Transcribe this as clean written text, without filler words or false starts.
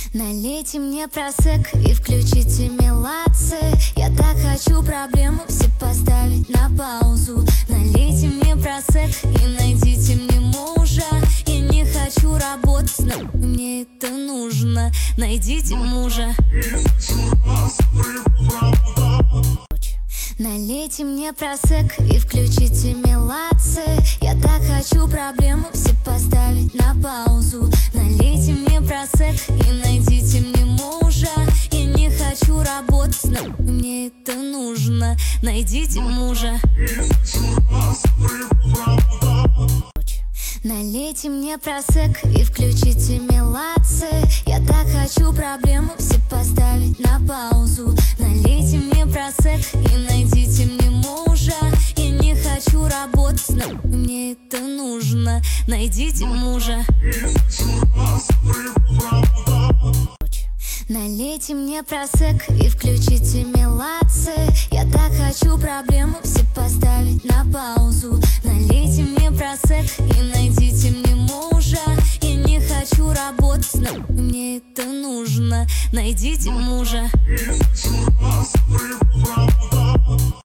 Налейте мне просек и включите мелаци. Я так хочу проблему все поставить на паузу. Налейте мне просек и найдите мне мужа. Я не хочу работать, но мне это нужно. Найдите мужа. Налейте мне просек и включите мелаци. Я так хочу проблему все поставить на паузу. Налейте мне просек и найдите мне мужа. Я не хочу работать, но мне это нужно. Найдите мужа. Налейте мне просек и включите мелаци. Я так хочу проблему все поставить на паузу. Налейте мне просек и найдите мне мужа. Я не хочу работать, но мне это нужно. Найдите мужа. Налейте мне просек и включите мелаци. Я так хочу проблему все поставить на паузу. Налейте мне просек и найдите мне мужа. Я не хочу работать, но мне это нужно. Найдите мужа.